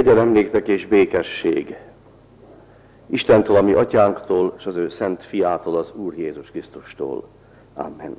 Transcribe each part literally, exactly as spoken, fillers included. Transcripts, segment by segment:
Kegyelem néktek és békesség Istentől, a mi atyánktól, és az ő szent fiától, az Úr Jézus Krisztustól. Amen.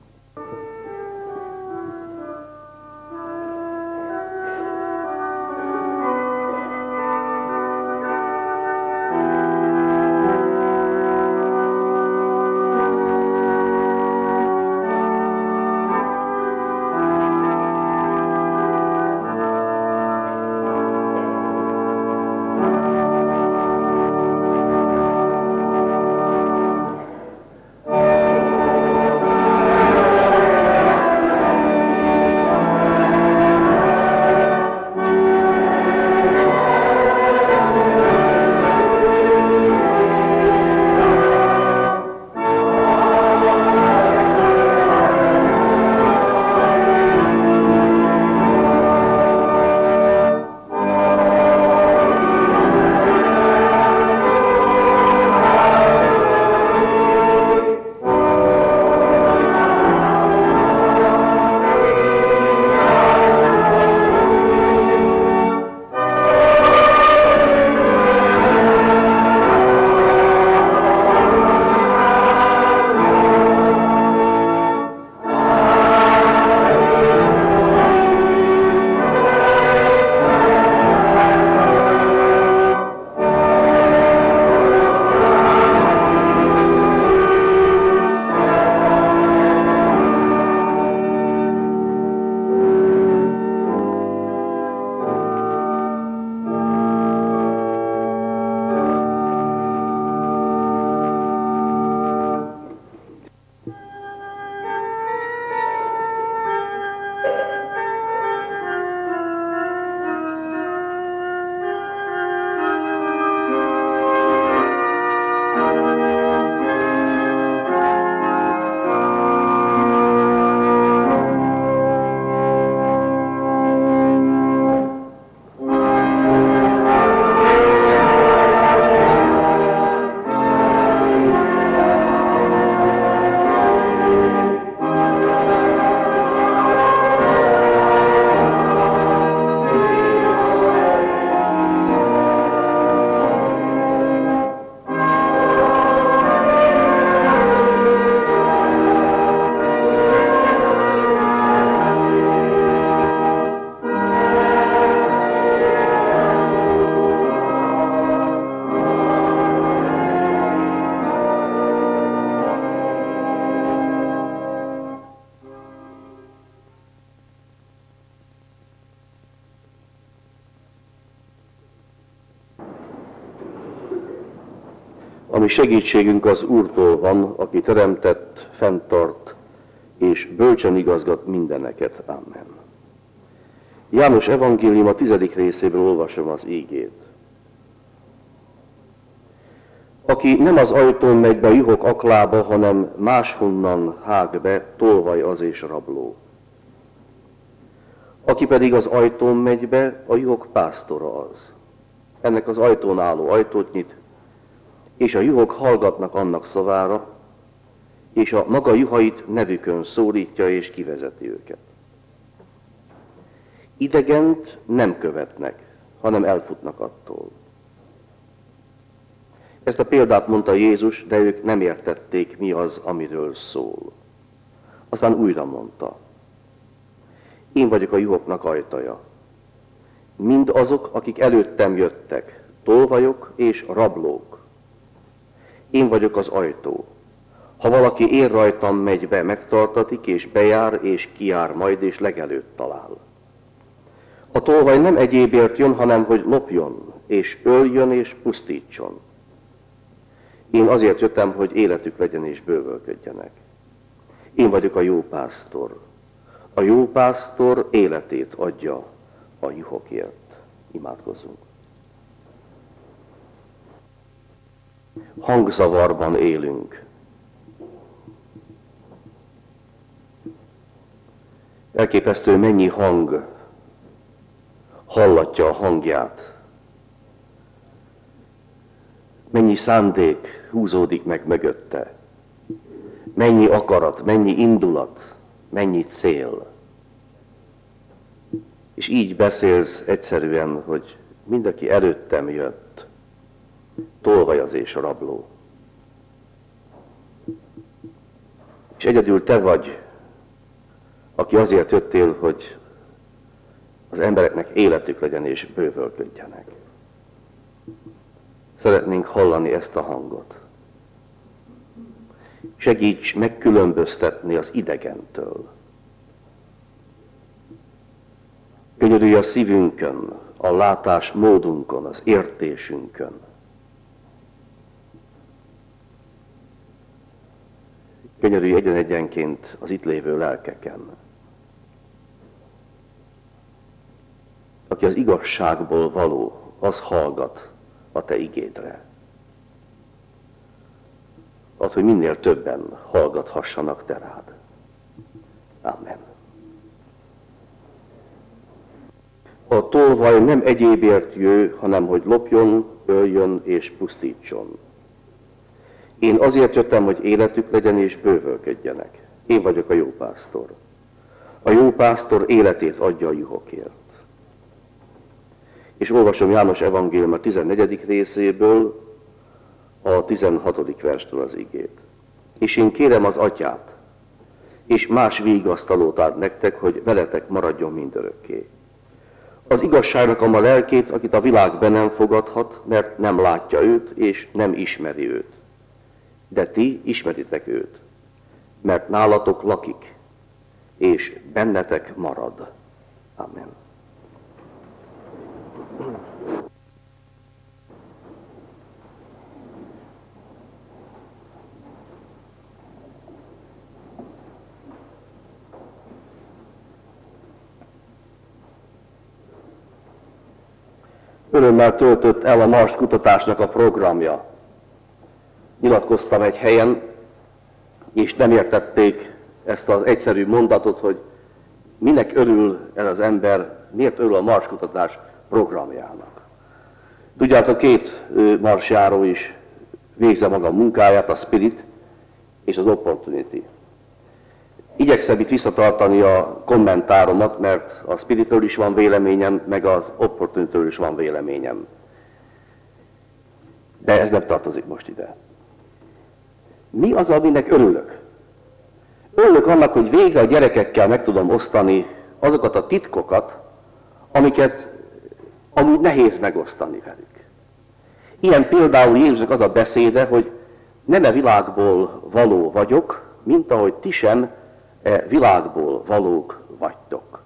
Ami segítségünk az Úrtól van, aki teremtett, fenntart, és bölcsen igazgat mindeneket. Amen. János evangélium a tizedik részéből olvasom az ígét. Aki nem az ajtón megy be a juhok aklába, hanem máshonnan hág be, tolvaj az és rabló. Aki pedig az ajtón megy be, a juhok pásztora az. Ennek az ajtón álló ajtót nyit, és a juhok hallgatnak annak szavára, és a maga juhait nevükön szólítja és kivezeti őket. Idegent nem követnek, hanem elfutnak attól. Ezt a példát mondta Jézus, de ők nem értették, mi az, amiről szól. Aztán újra mondta. Én vagyok a juhoknak ajtaja. Mind azok, akik előttem jöttek, tolvajok és rablók. Én vagyok az ajtó. Ha valaki én rajtam megy be, megtartatik, és bejár, és kijár majd, és legelőtt talál. A tolvaj nem egyébért jön, hanem hogy lopjon, és öljön, és pusztítson. Én azért jöttem, hogy életük legyen, és bővölködjenek. Én vagyok a jó pásztor. A jó pásztor életét adja a juhokért. Imádkozzunk. Hangzavarban élünk. Elképesztő, mennyi hang hallatja a hangját. Mennyi szándék húzódik meg mögötte. Mennyi akarat, mennyi indulat, mennyi cél. És így beszélsz egyszerűen, hogy Mindaki előttem jött, tolvajaz és rabló. És egyedül te vagy, aki azért jöttél, hogy az embereknek életük legyen és bővölködjenek. Szeretnénk hallani ezt a hangot. Segíts megkülönböztetni az idegentől. Könyörülj a szívünkön, a látás módunkon, az értésünkön. Könyörülj egyen-egyenként az itt lévő lelkeken. Aki az igazságból való, az hallgat a te igédre. Az, hogy minél többen hallgathassanak te rád. Amen. A tolvaj nem egyébért jő, hanem hogy lopjon, öljön és pusztítson. Én azért jöttem, hogy életük legyen és bővölködjenek. Én vagyok a jó pásztor. A jó pásztor életét adja a juhokért. És olvasom János evangélium a tizennegyedik részéből, a tizenhatodik verstől az igét. És én kérem az atyát, és más vigasztalót ad nektek, hogy veletek maradjon mindörökké. Az igazságnak a lelkét, akit a világ be nem fogadhat, mert nem látja őt, és nem ismeri őt. De ti ismeritek őt, mert nálatok lakik, és bennetek marad. Amen. Örömmel töltött el a Mars kutatásnak a programja. Nyilatkoztam egy helyen, és nem értették ezt az egyszerű mondatot, hogy minek örül ez az ember, miért örül a Mars kutatás programjának. Tudjátok, két marsjáró is végzi maga munkáját, a Spirit és az Opportunity. Igyekszem itt visszatartani a kommentáromat, mert a Spiritről is van véleményem, meg az Opportunityről is van véleményem. De ez nem tartozik most ide. Mi az, aminek örülök? Örülök annak, hogy végre a gyerekekkel meg tudom osztani azokat a titkokat, amiket amúgy nehéz megosztani velük. Ilyen például Jézusnak az a beszéde, hogy nem e világból való vagyok, mint ahogy ti sem e világból valók vagytok.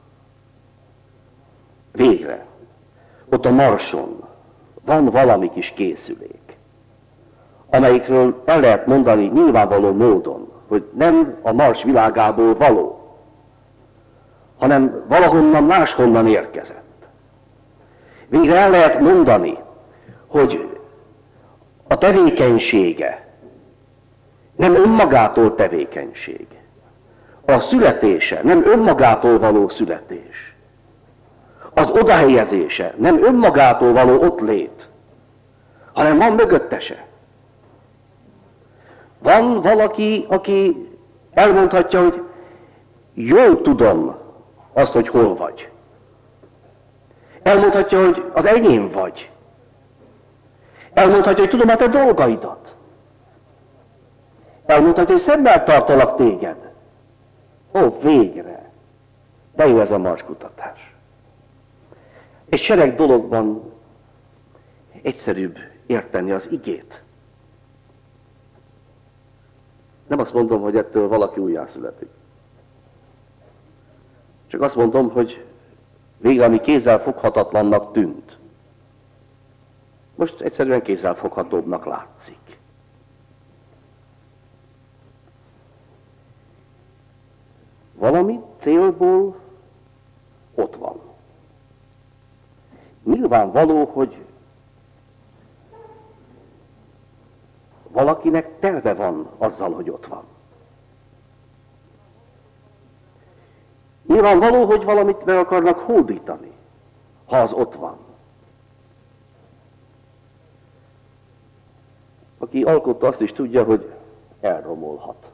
Végre, ott a Marson van valami kis készülék, amelyikről el lehet mondani nyilvánvaló módon, hogy nem a Mars világából való, hanem valahonnan máshonnan érkezett. Végre el lehet mondani, hogy a tevékenysége nem önmagától tevékenység. A születése nem önmagától való születés. Az odahelyezése nem önmagától való ott lét, hanem van mögöttese. Van valaki, aki elmondhatja, hogy jól tudom azt, hogy hol vagy. Elmondhatja, hogy az enyém vagy. Elmondhatja, hogy tudom a te dolgaidat. Elmondhatja, hogy szemmel tartalak téged. Ó, végre! De jó ez a Mars kutatás. Egy sereg dologban egyszerűbb érteni az igét. Nem azt mondom, hogy ettől valaki újjászületik. Csak azt mondom, hogy végre ami kézzelfoghatatlannak tűnt, most egyszerűen kézzelfoghatóbbnak látszik. Valami célból ott van. Nyilvánvaló, hogy valakinek terve van azzal, hogy ott van. Nyilvánvaló, hogy valamit meg akarnak hódítani, ha az ott van. Aki alkotta, azt is tudja, hogy elromolhat.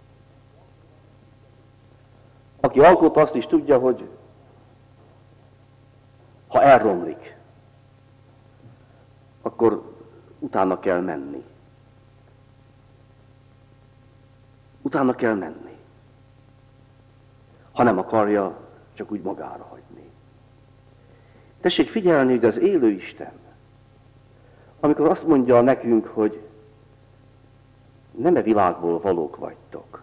Aki alkotta, azt is tudja, hogy ha elromlik, akkor utána kell menni. Utána kell menni. Ha nem akarja, csak úgy magára hagyni. Tessék figyelni, hogy az élő Isten, amikor azt mondja nekünk, hogy nem e világból valók vagytok.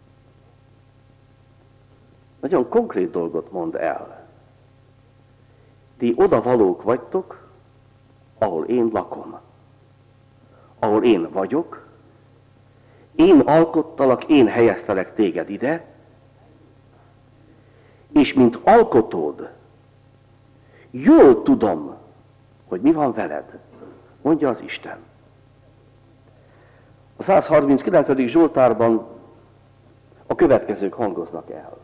Nagyon konkrét dolgot mond el. Ti oda valók vagytok, ahol én lakom. Ahol én vagyok, én alkottalak, én helyeztelek téged ide, és mint alkotód, jól tudom, hogy mi van veled, mondja az Isten. A százharminckilencedik Zsoltárban a következők hangoznak el.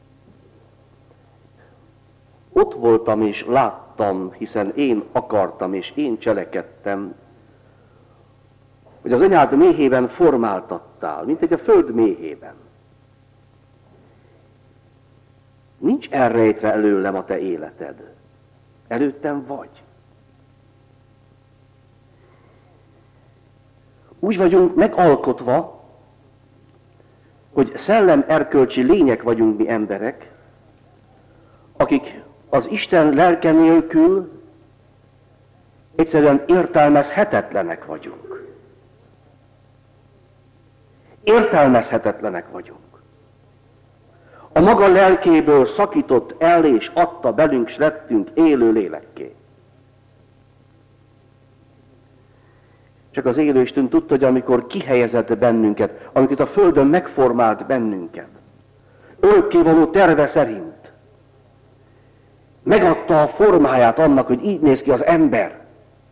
Ott voltam és láttam, hiszen én akartam és én cselekedtem, hogy az anyád méhében formáltattál, mint egy a föld méhében. Nincs elrejtve előlem a te életed. Előttem vagy. Úgy vagyunk megalkotva, hogy szellem erkölcsi lények vagyunk mi emberek, akik az Isten lelke nélkül egyszerűen értelmezhetetlenek vagyunk. Értelmezhetetlenek vagyunk. A maga lelkéből szakított el és adta belünk, s lettünk élő lélekké. Csak az élő Isten tudta, hogy amikor kihelyezett bennünket, amikor a Földön megformált bennünket, örökkévaló terve szerint, megadta a formáját annak, hogy így néz ki az ember,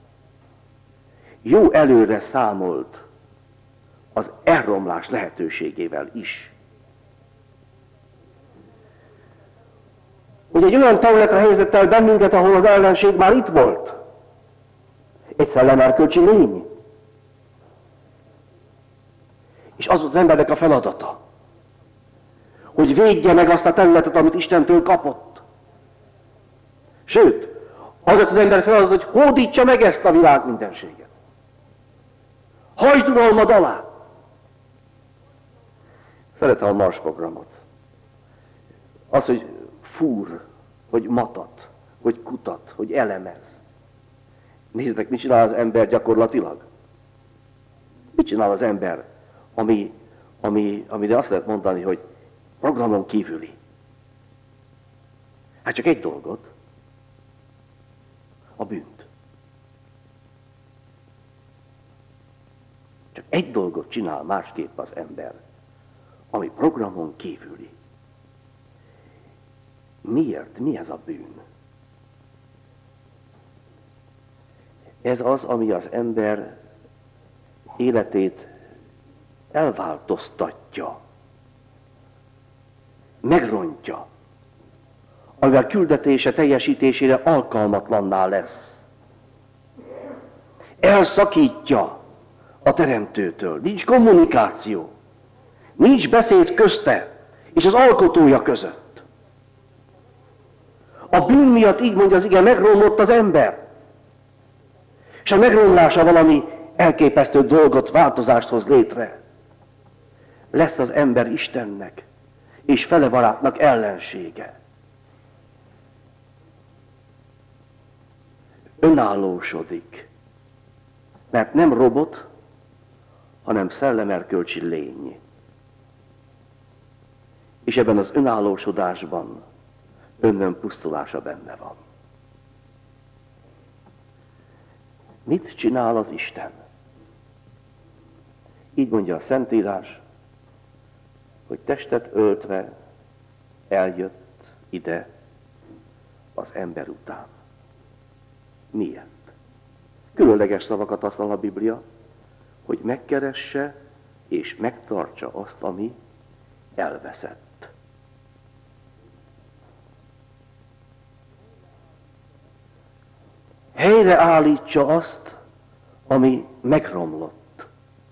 jó előre számolt az elromlás lehetőségével is. Hogy egy olyan területre helyezett el bennünket, ahol az ellenség már itt volt. Egy szellemerkölcsi lény. És az az embernek a feladata, hogy védje meg azt a területet, amit Istentől kapott. Sőt, az az ember feladata, hogy hódítsa meg ezt a világ mindenséget. Hajtsd uralmad alá! Szeretem a Mars programot. Az, hogy fúr, hogy matat, hogy kutat, hogy elemez. Nézzétek, mit csinál az ember gyakorlatilag? Mit csinál az ember, ami, ami, amire azt lehet mondani, hogy programon kívüli? Hát csak egy dolgot, a bűnt. Csak egy dolgot csinál másképp az ember, ami programon kívüli. Miért? Mi ez a bűn? Ez az, ami az ember életét elváltoztatja, megrontja, amivel küldetése teljesítésére alkalmatlanná lesz. Elszakítja a Teremtőtől. Nincs kommunikáció, nincs beszéd közte és az alkotója között. A bűn miatt, így mondja az ige, megromlott az ember. És a megromlása valami elképesztő dolgot, változást hoz létre. Lesz az ember Istennek és fele barátnak ellensége. Önállósodik. Mert nem robot, hanem szellemerkölcsi lény. És ebben az önállósodásban önnön pusztulása benne van. Mit csinál az Isten? Így mondja a Szentírás, hogy testet öltve eljött ide az ember után. Miért? Különleges szavakat használ a Biblia, hogy megkeresse és megtartsa azt, ami elveszett. Helyreállítsa azt, ami megromlott.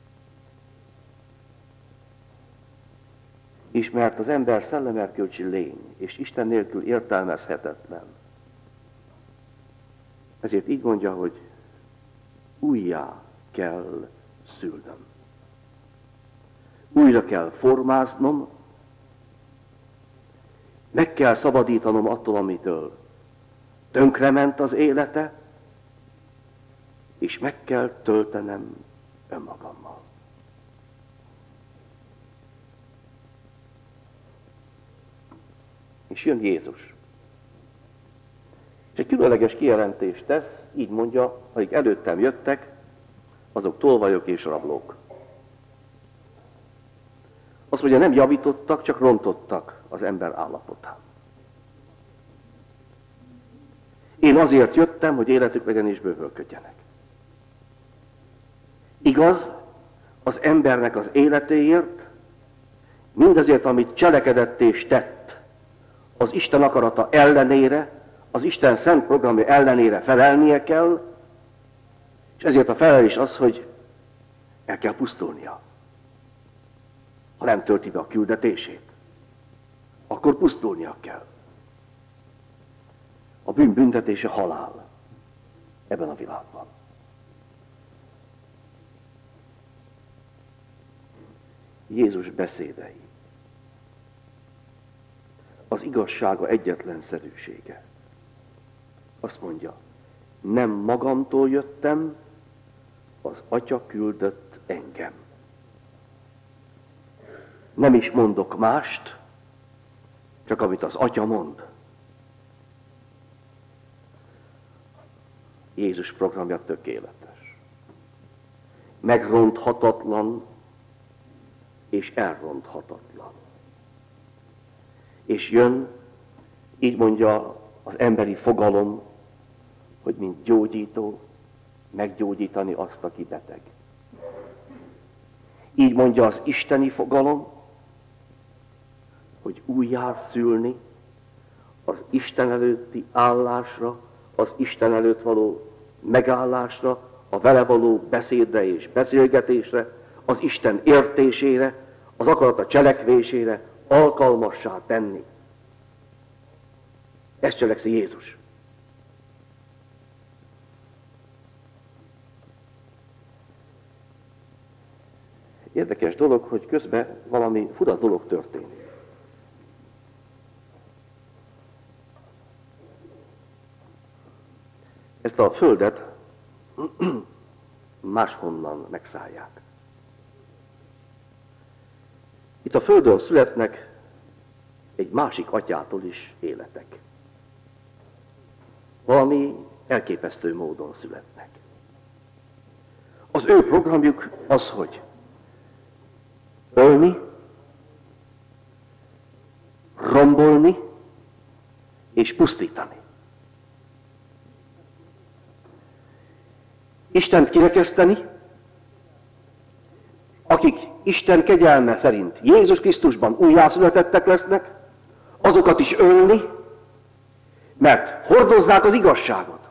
És mert az ember szellemerkölcsi lény, és Isten nélkül értelmezhetetlen. Ezért így mondja, hogy újjá kell szülnöm. Újra kell formáznom, meg kell szabadítanom attól, amitől tönkrement az élete, és meg kell töltenem önmagammal. És jön Jézus. És egy különleges kijelentést tesz, így mondja, akik előttem jöttek, azok tolvajok és rablók. Azt mondja, nem javítottak, csak rontottak az ember állapotán. Én azért jöttem, hogy életük legyen és bővölködjenek. Igaz, az embernek az életéért, mindazért, amit cselekedett és tett, az Isten akarata ellenére, az Isten szent programja ellenére felelnie kell, és ezért a felelés az, hogy el kell pusztulnia. Ha nem tölti be a küldetését, akkor pusztulnia kell. A bűn büntetése halál ebben a világban. Jézus beszédei, az igazsága egyetlenszerűsége. Azt mondja, nem magamtól jöttem, az Atya küldött engem. Nem is mondok mást, csak amit az Atya mond. Jézus programja tökéletes. Megronthatatlan és elronthatatlan. És jön, így mondja az emberi fogalom, hogy mint gyógyító, meggyógyítani azt, aki beteg. Így mondja az isteni fogalom, hogy újjászülni az Isten előtti állásra, az Isten előtt való megállásra, a vele való beszédre és beszélgetésre, az Isten értésére, az akarata cselekvésére alkalmassá tenni. Ezt cselekszi Jézus. Érdekes dolog, hogy közben valami fura dolog történik. Ezt a földet máshonnan megszállják. Itt a földön születnek egy másik atyától is életek. Valami elképesztő módon születnek. Az ő programjuk az, hogy ölni, rombolni és pusztítani. Istent kirekeszteni, akik Isten kegyelme szerint Jézus Krisztusban újjászületettek lesznek, azokat is ölni, mert hordozzák az igazságot.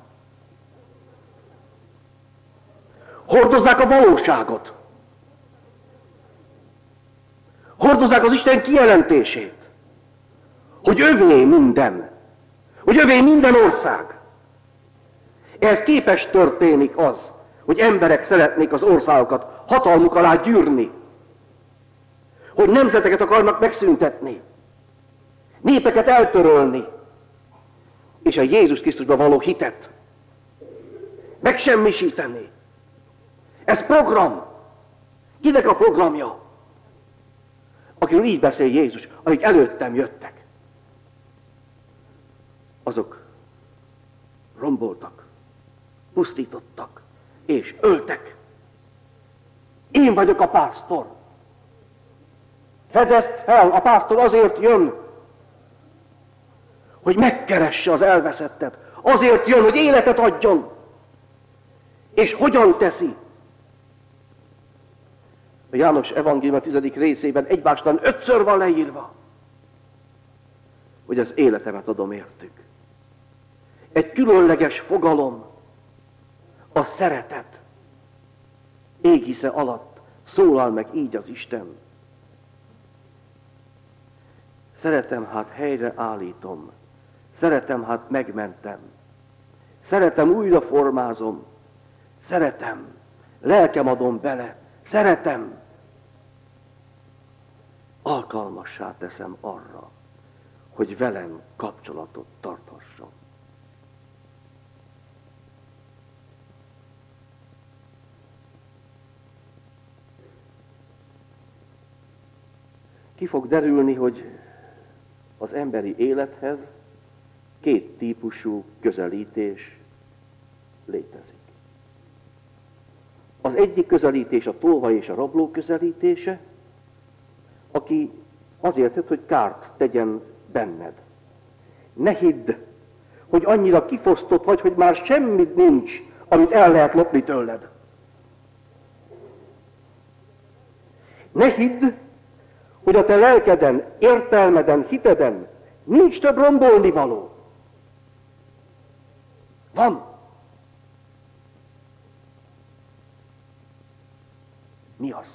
Hordozzák a valóságot. Hordozzák az Isten kijelentését, hogy övé minden, hogy övé minden ország. Ehhez képest történik az, hogy emberek szeretnék az országokat hatalmuk alá gyűrni, hogy nemzeteket akarnak megszüntetni, népeket eltörölni, és a Jézus Krisztusban való hitet megsemmisíteni. Ez program. Kinek a programja? Akiről így beszél Jézus, akik előttem jöttek. Azok romboltak, pusztítottak és öltek. Én vagyok a pásztor. Fedezd fel, a pásztor azért jön, hogy megkeresse az elveszettet. Azért jön, hogy életet adjon. És hogyan teszi? A János evangélium a tizedik részében egymástan ötször van leírva, hogy az életemet adom értük. Egy különleges fogalom, a szeretet. Égisze alatt szólal meg így az Isten. Szeretem, hát helyre állítom. Szeretem, hát megmentem. Szeretem, újra formázom. szeretem, lelkem adom bele, szeretem, alkalmassá teszem arra, hogy velem kapcsolatot tarthasson. Ki fog derülni, hogy az emberi élethez két típusú közelítés létezik. Az egyik közelítés a tolvaj és a rabló közelítése, aki azért jött, hogy kárt tegyen benned. Ne hidd, hogy annyira kifosztott vagy, hogy már semmit nincs, amit el lehet lopni tőled. Ne hidd, hogy a te lelkeden, értelmeden, hiteden nincs több rombolni való. Van. Mi az?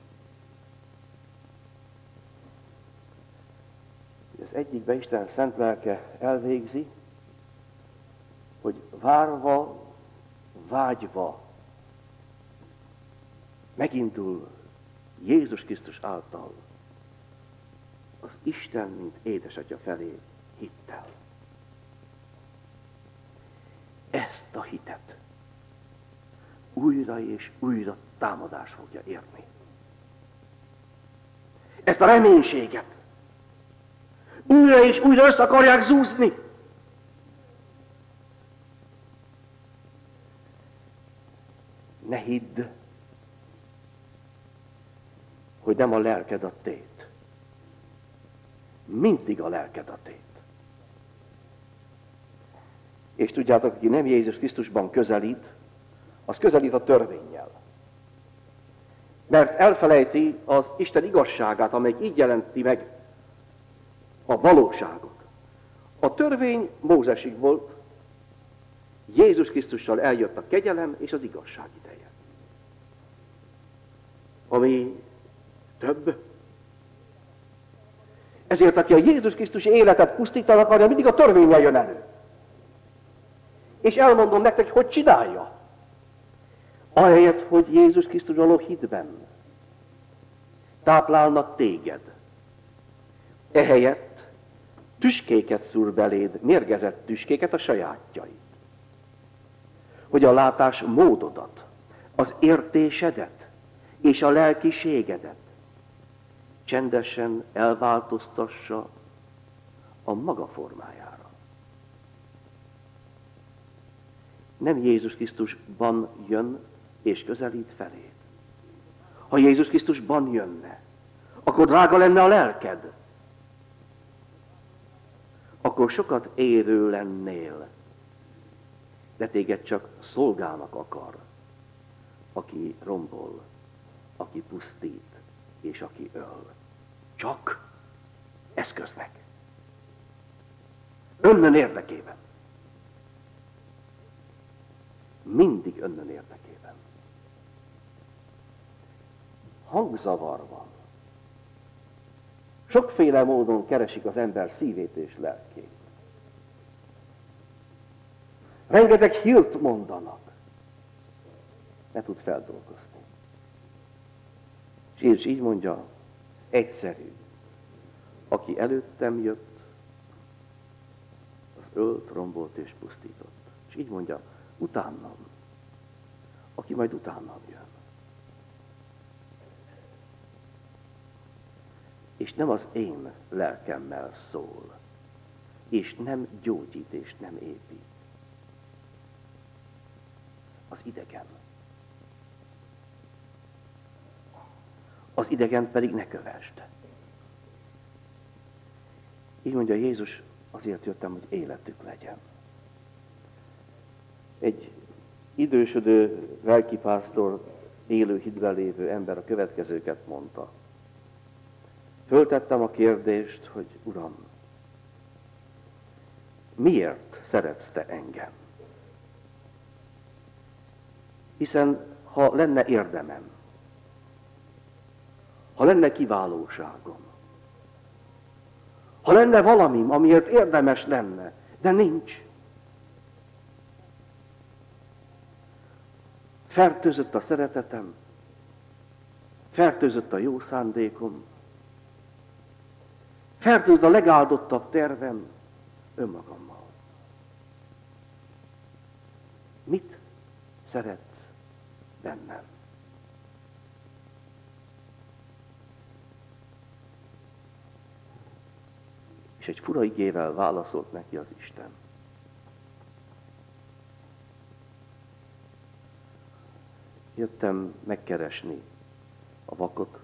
Az egyikbe Isten szent lelke elvégzi, hogy várva, vágyva megindul Jézus Krisztus által az Isten, mint édesatya felé hittel. Ezt a hitet újra és újra támadás fogja érni. Ezt a reménységet újra és újra össze akarják zúzni. Ne hidd, hogy nem a lelked a tét. Mindig a lelked a tét. És tudjátok, aki nem Jézus Krisztusban közelít, az közelít a törvénnyel. Mert elfelejti az Isten igazságát, amely így jelenti meg a valóságot. A törvény Mózesig volt, Jézus Krisztussal eljött a kegyelem és az igazság ideje. Ami több. Ezért, aki a Jézus Krisztus életet pusztítani akarja, mindig a törvénnyel jön elő. És elmondom nektek, hogy csinálja. Ahelyett, hogy Jézus Krisztus való hitben táplálnak téged. Ehelyett tüskéket szúr beléd, mérgezett tüskéket, a sajátjait. Hogy a látás módodat, az értésedet és a lelkiségedet csendesen elváltoztassa a maga formájára. Nem Jézus Krisztusban jön és közelít feléd. Ha Jézus Krisztusban jönne, akkor drága lenne a lelked. Akkor sokat érő lennél, de téged csak szolgának akar, aki rombol, aki pusztít, és aki öl. Csak eszköznek. Önnön érdekében. Mindig önnön érdekében. Hangzavar van. Sokféle módon keresik az ember szívét és lelkét. Rengeteg hírt mondanak. Ne tud feldolgozni. És Jézus így mondja, egyszerű. Aki előttem jött, az ölt, rombolt és pusztított. És így mondja, utánam, aki majd utánam jön. És nem az én lelkemmel szól, és nem gyógyít, és nem épít. Az idegen. Az idegen pedig ne kövesd. Így mondja Jézus, azért jöttem, hogy életük legyen. Egy idősödő lelkipásztor, élő hitben lévő ember a következőket mondta. Föltettem a kérdést, hogy Uram, miért szeretsz te engem? Hiszen ha lenne érdemem, ha lenne kiválóságom, ha lenne valamim, amiért érdemes lenne, de nincs. fertőzött a szeretetem, fertőzött a jó szándékom, fertőzött a legáldottabb tervem önmagammal. Mit szeretsz bennem? És egy fura igével válaszolt neki az Isten. Jöttem megkeresni a vakot,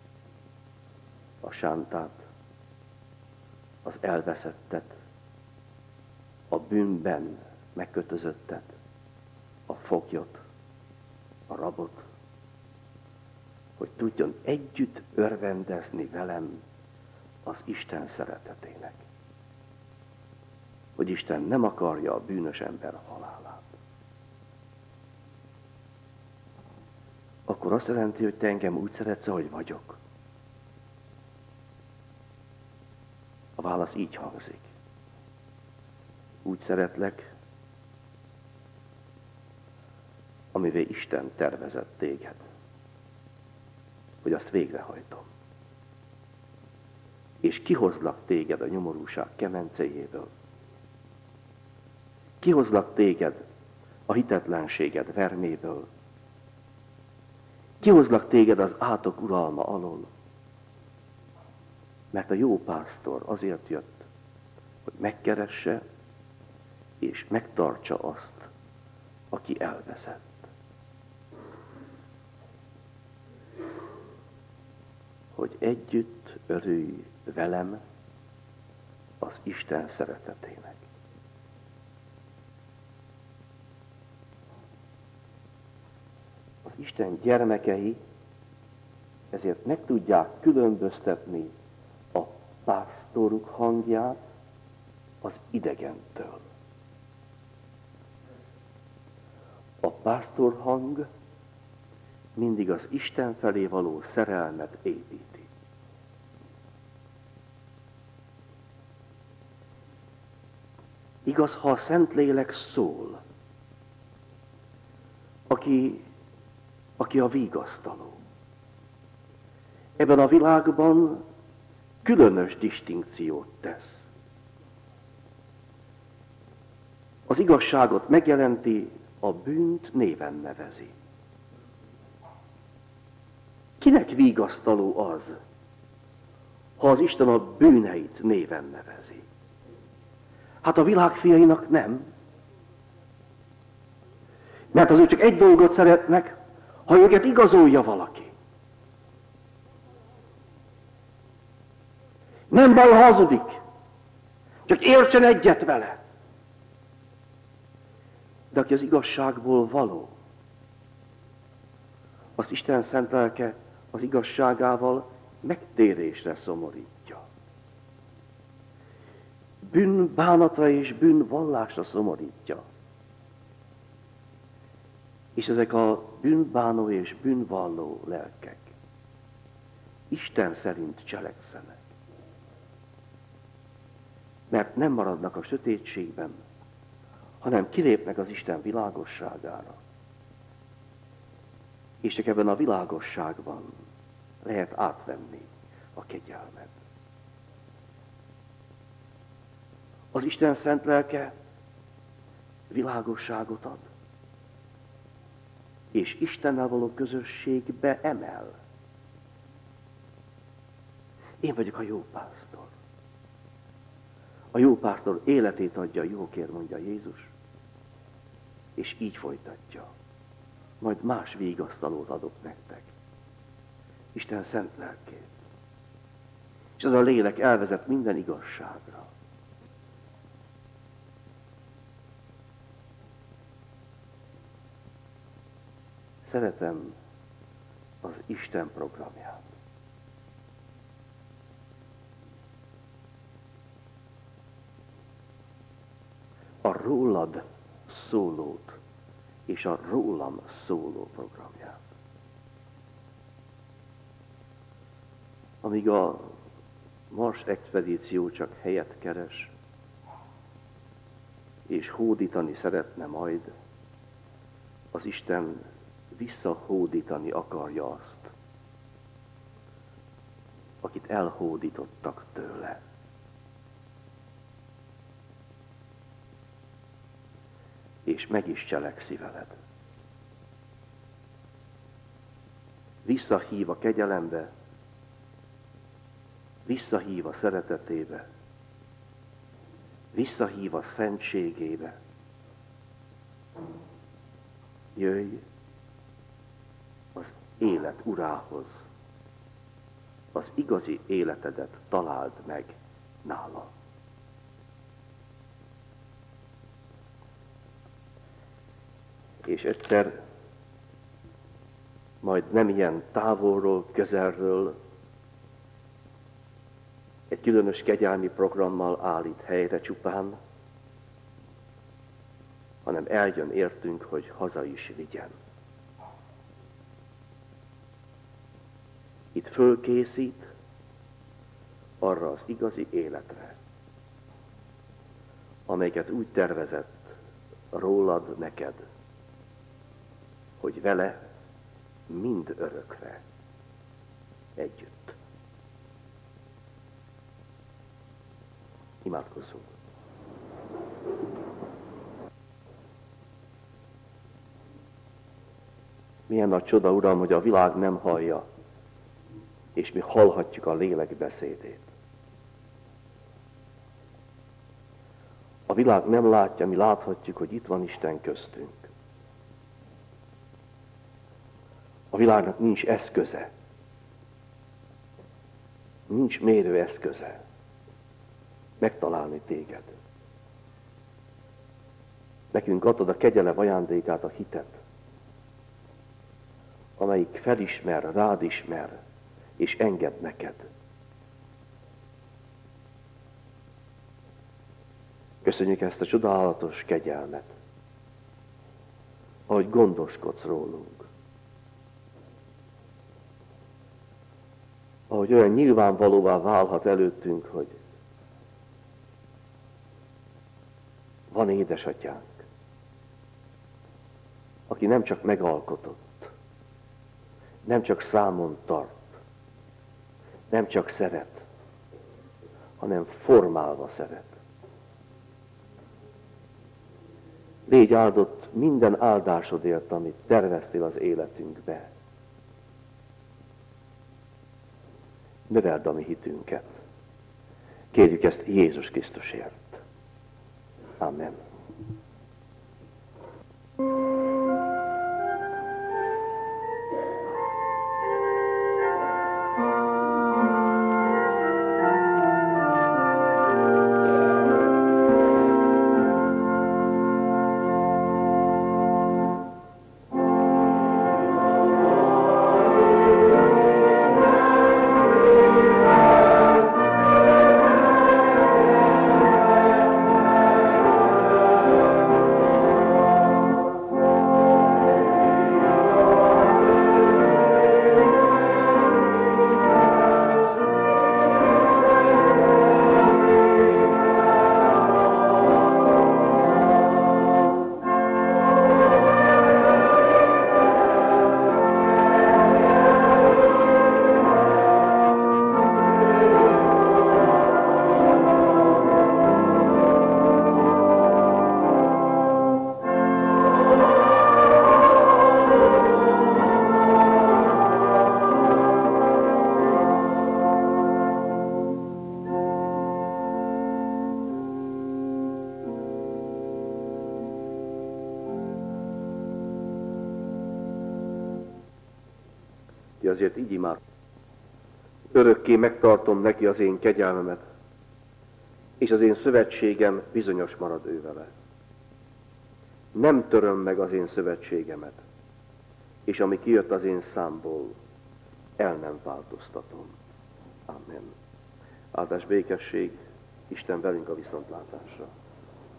a sántát, az elveszettet, a bűnben megkötözöttet, a foglyot, a rabot, hogy tudjon együtt örvendezni velem az Isten szeretetének. Hogy Isten nem akarja a bűnös ember halálát. Akkor azt jelenti, hogy te engem úgy szeretsz, ahogy vagyok. A válasz így hangzik. Úgy szeretlek, amivel Isten tervezett téged, hogy azt végrehajtom. És kihozlak téged a nyomorúság kemencéjéből. Kihozlak téged a hitetlenséged verméből. Kihozlak téged az átok uralma alól. Mert a jó pásztor azért jött, hogy megkeresse és megtartsa azt, aki elveszett. Hogy együtt örülj velem az Isten szeretetének. Az Isten gyermekei ezért meg tudják különböztetni a pásztoruk hangját az idegentől. A pásztor hang mindig az Isten felé való szerelmet építi. Igaz, ha a Szentlélek szól, aki, aki a vigasztaló. Ebben a világban különös distinkciót tesz. Az igazságot megjelenti, a bűnt néven nevezi. Kinek vigasztaló az, ha az Isten a bűneit néven nevezi? Hát a világ fiainak nem. Mert az ő csak egy dolgot szeretnek, ha őket igazolja valaki. Nem baj, hazudik, csak értsen egyet vele. De aki az igazságból való, az Isten szent lelke az igazságával megtérésre szomorítja. Bűnbánatra és bűnvallásra szomorítja. És ezek a bűnbánó és bűnvalló lelkek Isten szerint cselekszenek. Mert nem maradnak a sötétségben, hanem kilépnek az Isten világosságára. És csak ebben a világosságban lehet átvenni a kegyelmet. Az Isten szent lelke világosságot ad, és Istennel való közösségbe emel. Én vagyok a jó pásztor. A jó pásztor életét adja a jókért, mondja Jézus, és így folytatja. Majd más vigasztalót adok nektek. Isten szent lelkét. És ez a lélek elvezet minden igazságra. Szeretem az Isten programját. A rólad szólót és a rólam szóló programját. Amíg a Mars expedíció csak helyet keres, és hódítani szeretne majd, az Isten visszahódítani akarja azt, akit elhódítottak tőle. És meg is cselekszi veled. Visszahív a kegyelembe, visszahív a szeretetébe, visszahív a szentségébe. Jöjj az élet urához, az igazi életedet találd meg nála. És egyszer, majd nem ilyen távolról, közelről, egy különös kegyelmi programmal állít helyre csupán, hanem eljön értünk, hogy haza is vigyen. Itt fölkészít arra az igazi életre, amelyeket úgy tervezett rólad neked, hogy vele mind örökre együtt. Imádkozzunk. Milyen nagy csoda, Uram, hogy a világ nem hallja, és mi hallhatjuk a lélek beszédét. A világ nem látja, mi láthatjuk, hogy itt van Isten köztünk. A világnak nincs eszköze, nincs mérő eszköze megtalálni téged. Nekünk adod a kegyelem ajándékát, a hitet, amelyik felismer, rád ismer, és enged neked. Köszönjük ezt a csodálatos kegyelmet, ahogy gondoskodsz rólunk. Ahogy olyan nyilvánvalóvá válhat előttünk, hogy van édesatyánk, aki nem csak megalkotott, nem csak számon tart, nem csak szeret, hanem formálva szeret. Légy áldott minden áldásodért, amit terveztél az életünkbe. Növeld a mi hitünket. Kérjük ezt Jézus Krisztusért. Amen. Ti azért így imád. Örökké megtartom neki az én kegyelmemet, és az én szövetségem bizonyos marad ő vele. Nem töröm meg az én szövetségemet, és ami kijött az én számból, el nem változtatom. Amen. Áldás, békesség, Isten velünk a viszontlátásra.